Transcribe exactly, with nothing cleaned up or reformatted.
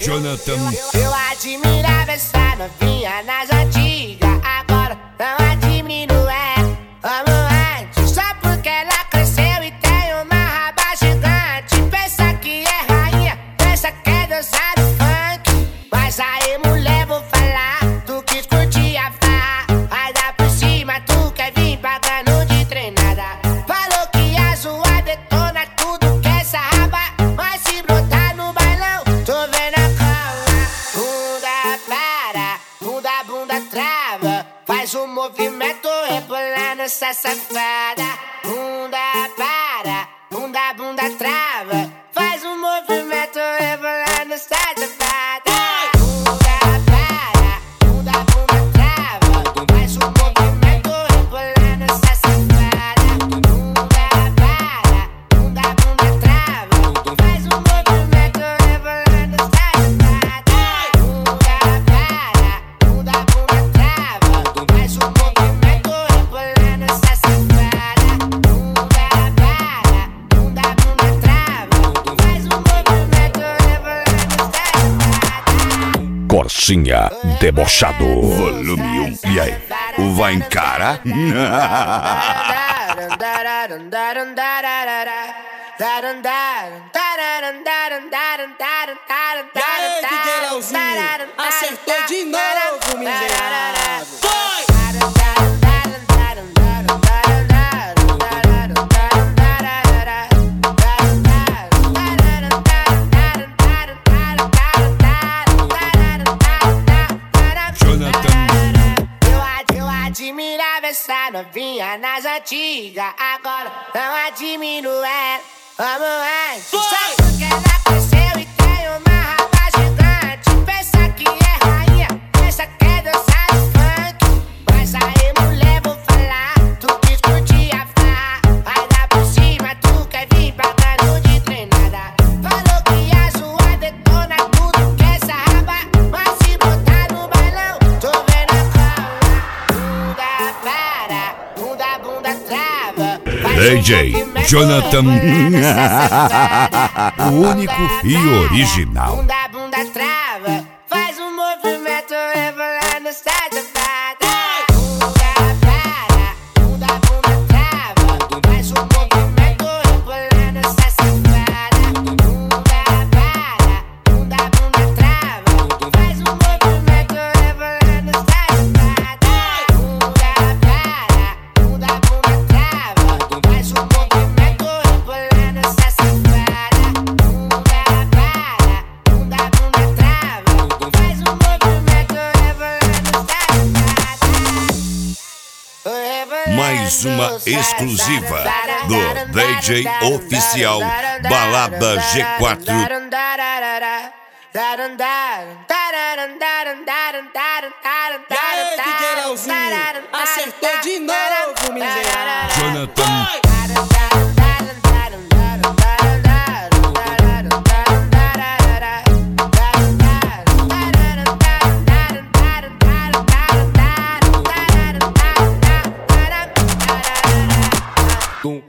Jonathan. Eu admirava essa novinha nas antigas, agora não admiro ela. Amo antes, só porque ela cresceu e tem uma raba gigante. Pensa que é rainha, pensa que é dançar do funk. Mas aí, mulher, vou falar, tu quis curtir a farra, vai dar por cima, tu quer vir pagando de treinada. Falou que a sua detona tudo que essa raba, mas se brotar no bailão, tô vendo a cola. Bunda para, bunda, bunda trava, faz um movimento rebolando essa safada. Bunda para, bunda, bunda trava, faz um movimento rebolando essa safada. Bunda para, bunda, bunda trava, faz um movimento rebolando essa safada. Bunda para, bunda, bunda trava, faz um movimento rebolando essa safada. Bunda para, bunda, bunda trava, faz um movimento rebolando essa safada. Bunda para, bunda, bunda trava, faz um movimento rebolando essa safada. Corsinha debochado. Volume um. E aí? Vai encarar? E aí, Figueirãozinho, acertou de novo, miserável. Foi! Eu admirava essa novinha nas antigas, agora não admiro ela. Amo antes, só porque ela cresceu e tem uma raba gigante. Pensa que é rainha, pensa que é dançar do funk. Mas aí, mulher, vou falar, tu quis curtir a farra, vai dar por cima, tu quer vir pagando de treinada. Falou que a sua detona tudo que essa raba, mas se botar no bailão, tô vendo a cola. Bunda para, bunda, bunda trava, D J Jonathan. O único e original. Bunda, bunda trava, faz um movimento rebolando essa safada. Bunda para, bunda, bunda trava, faz um movimento rebolando essa safada. Bunda para, bunda, bunda trava, faz um movimento rebolando essa safada. Bunda para, bunda, bunda trava, faz um movimento rebolando essa safada. Bunda para, bunda, bunda trava, faz um movimento rebolando essa. Mais uma exclusiva do D J oficial Balada G quatro. E aí, Figueirãozinho, acertou de novo, miserável. Jonathan